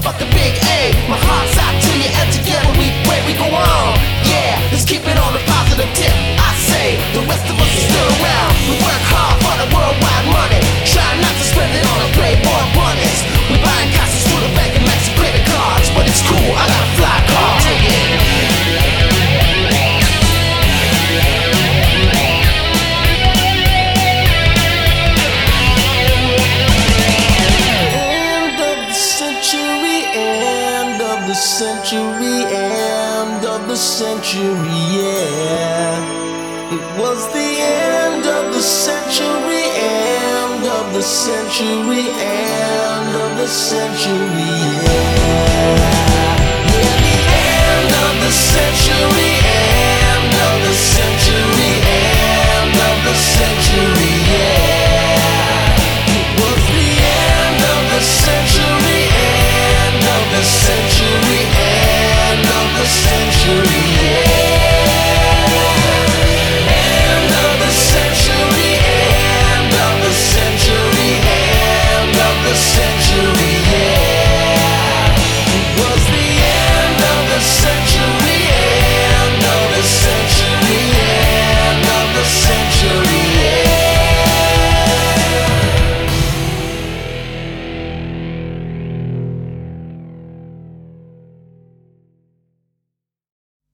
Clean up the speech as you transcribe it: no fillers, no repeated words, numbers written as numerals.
motherfucking big A. My heart's out to you and together we pray we go on. Yeah, let's keep it on a positive tip. I say, the rest of us are still around. We work hard for the worldwide money. Try not to spend it on a playboy bunnies. We buying castles through the bank and maxi credit cards. But it's cool, I got a fly car. Take it. Century, yeah. It was the end of the century, end of the century, end of the century, yeah.